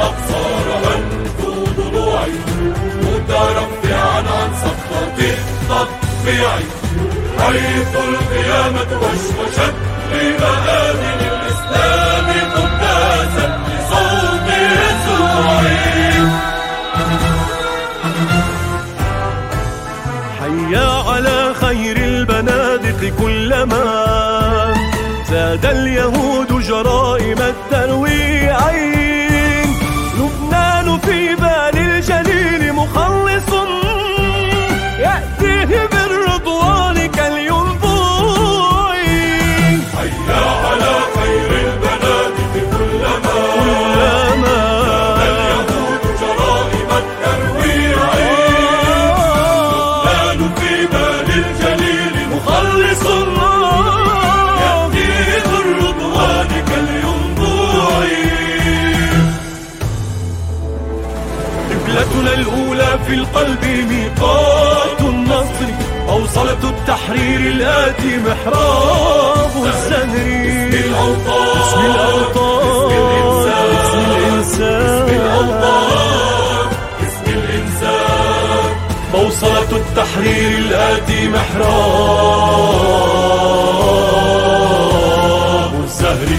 الأقصى رهنت ضلوعي مترفعا عن سقطة التطبيع، حيث القيامة وشوشت لمآذن الإسلام قداسا لصوت يسوعي. حيا على خير البنادق كلما زاد اليهود جرائم الترويعين. لبنان في بال الجليل مخلص يأتيه بالرضوان كالينبوع. حيا على خير البنادق كلما زاد اليهود جرائم الترويعين. لبنان في بال الجليل مخلص قبلتنا الأولى في القلب ميقات النصر، أوصلة التحرير الآتي محراب الزهر. باسم الأوطان باسم الأوطان باسم الإنسان باسم الأوطان باسم الإنسان، أوصلة التحرير الآتي محراب الزهر.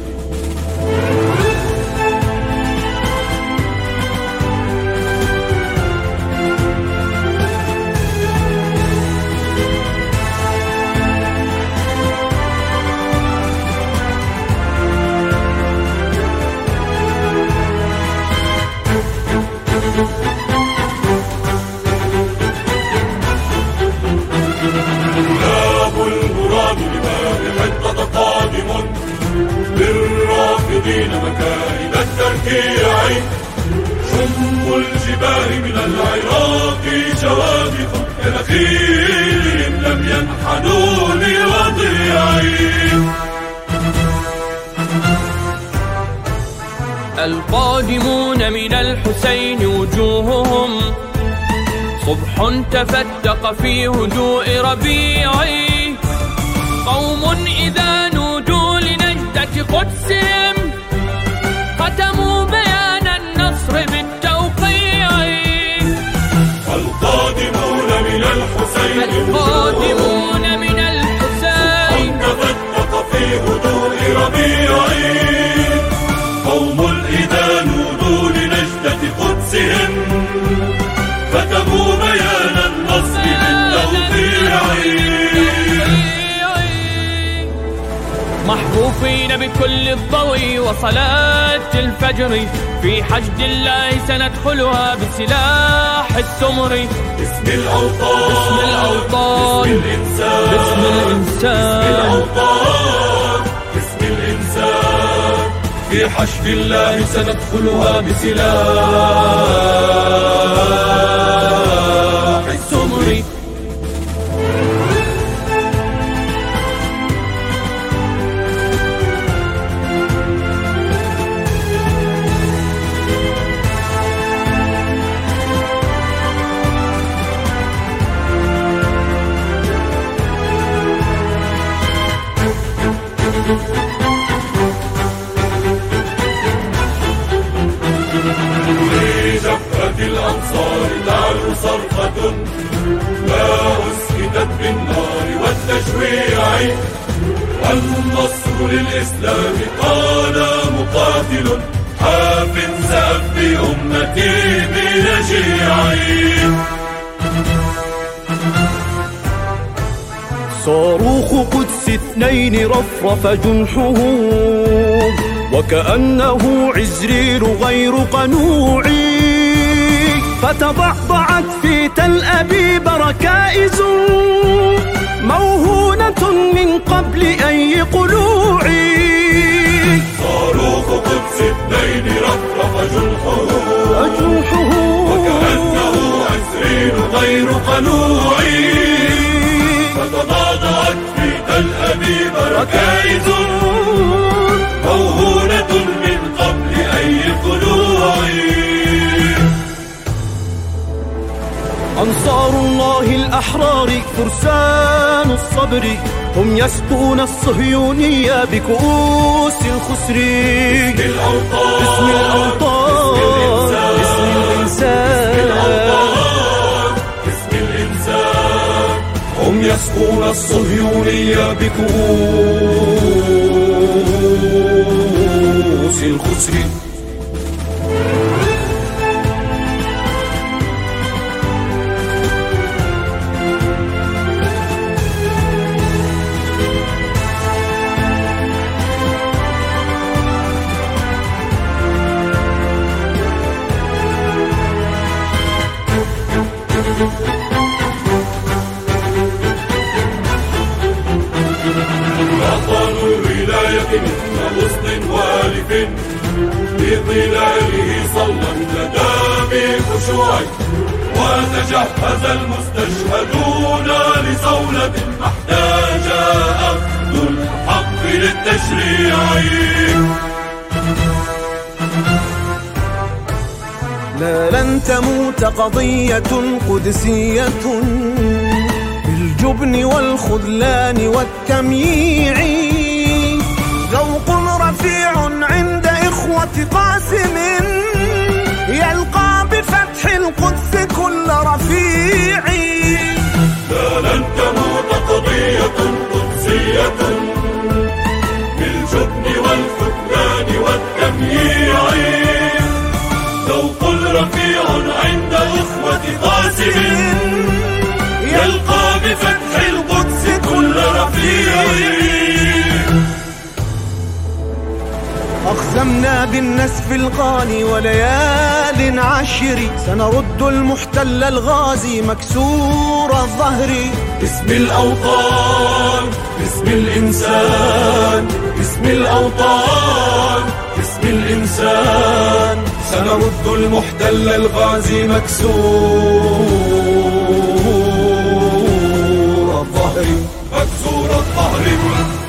للرافضين مكائد التركيع، شم الجبال من العراق شوامخ كنخيلهم لم ينحنوا لوضيعي. القادمون من الحسين وجوههم صبح تفتق في هدوء ربيعي، قوم إذا نودوا لنجدة قدسهم ختموا بيان النصر بالتوقيع. القادمون من الحسين القادمون من الحسين تفتق في هدوء ربيعي، قوم إذا نودوا لنجدة قدسهم ختموا بيان النصر بالتوقيع. محفوفين بكل الضوء وصلاة الفجر، في حشد الله سندخلها بسلاح السمر. باسم الأوطان باسم الأوطان باسم الإنسان باسم الإنسان باسم الأوطان باسم الإنسان، في حشد الله سندخلها بسلاح السمر. في جبهة الأنصار تعلو صرخة ما أسكتت بالنار والتشويع، النصر للإسلام قال مقاتل حاف سأفدي أمتي بنجيعي. صاروخ قدس 2 رفرف جنحه وكأنه عزريل غير قنوع، فتضعضعت في تل أبيب ركائز موهونة من قبل أي قلوع. صاروخ قدس 2 رفرف جنحه وكأنه عزريل غير قنوع، فتضعضعت في تل أبيب ركائز موهونة من قبل أي قلوع. أنصار الله الأحرار فرسان فرسان الصبر هم يسقون الصهيونية بكؤوس الخسر. باسم الأوطان، باسم الأوطان، باسم الإنسان، باسم الإنسان هم يسقون الصهيونية بكؤوس الخسر. أطال الولاية مثل غصن والف بظلاله صلى الندى بخشوع، وتجهز المستشهدون لصولة أحتاج أخذ الحق للتشريع. لا لن تموت قضية قدسية بالجبن والخذلان والتمييع. ذوق رفيع عند إخوة قاسم يلقى بفتح القدس كل رفيع. لا لن تموت قضية قدسية بالجبن والخذلان والتمييع. ذوق رفيع عند إخوة قاسم يلقى بفتح القدس كل رفيع. أقسمنا بالنسف القاني وليال عشر سنرد المحتل الغازي مكسور الظهر. باسم الأوطان، باسم الإنسان، باسم الأوطان، باسم الإنسان سنرد المحتل الغازي مكسور الظهر، مكسور الظهر.